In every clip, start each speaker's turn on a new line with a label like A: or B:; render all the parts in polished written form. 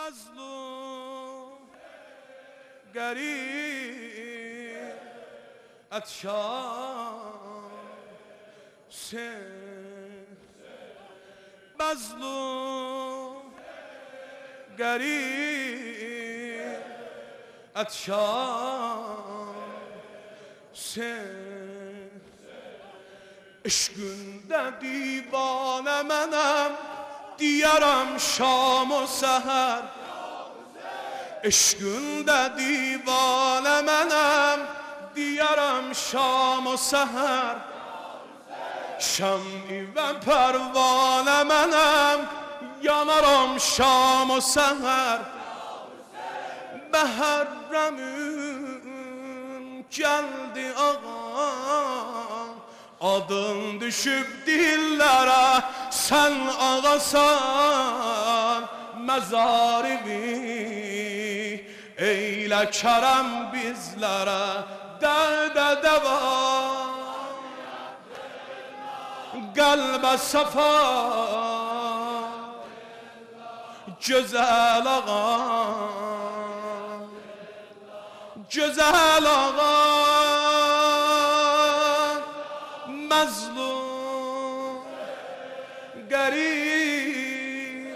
A: مظلوم گریه اتشان سه مظلوم گریه اتشان سه عشقında دیوانه منم دیارم شام و سحر عشقında دیوانه منم دیارم شام و سحر شمعی و پروانه منم yanarım şam و seher Behərrəmim geldi ağa Adın düşüp dillere sen ağasan Mezarimi eyle kerem bizlere Derde devam Kalbe safa Güzel ağa Güzel ağa Mazlum Garip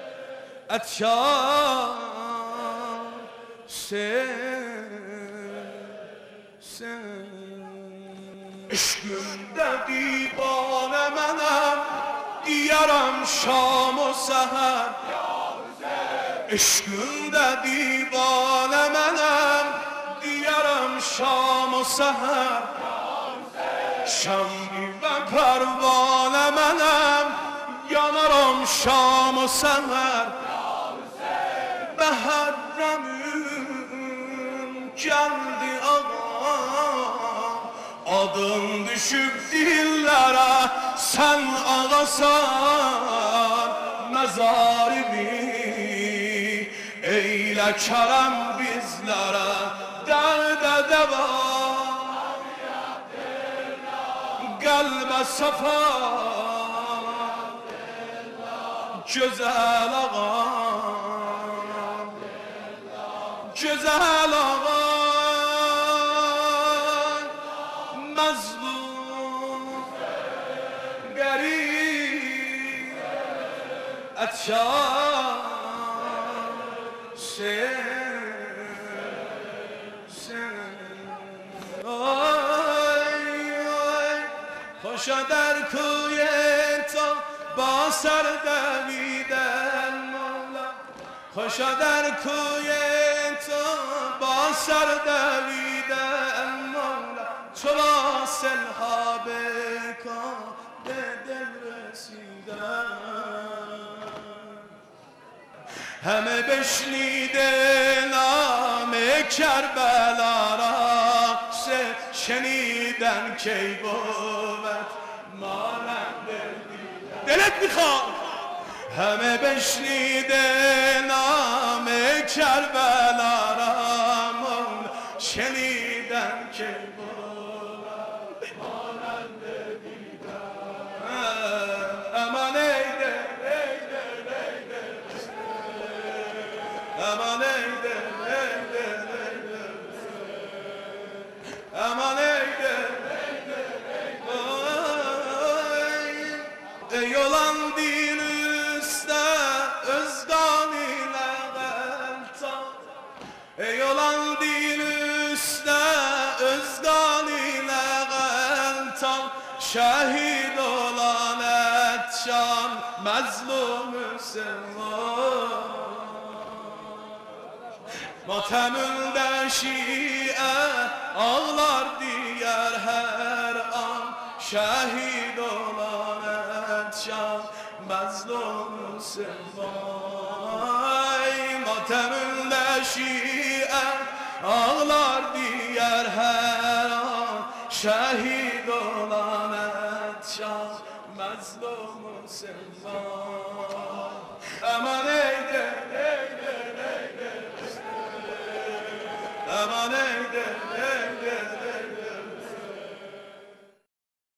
A: Etşar Sen Eşkümde divane menem Diyarım şam o seher Eşkümde divane menem Diyarım şam o seher Şam-i ve pervane menem Yanarım şam o seher Behərrəmim geldi ağa Adın düşüp dillere sen ağasan Mezarimi eyle kerem bizlere Derde devam Kalbe safa Güzel ağa Güzel ağa Mazlum Garip Etşar خوشا در کوی تو با سر دویدن مولا خوشا در کوی تو با سر دویدن مولا چو واصل ها بکن به دل رسیدن همه بشنیده نام کربلا را شنیدن کی بود مانند دلت میخواد همه بشنیده نام کربلا را شنیدن کی بود مانند امان ایده امان ایده امان ایده ey olan din üstte özgan ile geltan ey olan din üstte özgan ile geltan şehit olan etşan mazlum Müslüman Matemünde şiye ağlar diğer her an Şehit olan etşan mazlum Müslüman Matemünde şiye ağlar diğer her an Şehit olan etşan mazlum Müslüman Aman eyde eyde eyde Aman eyde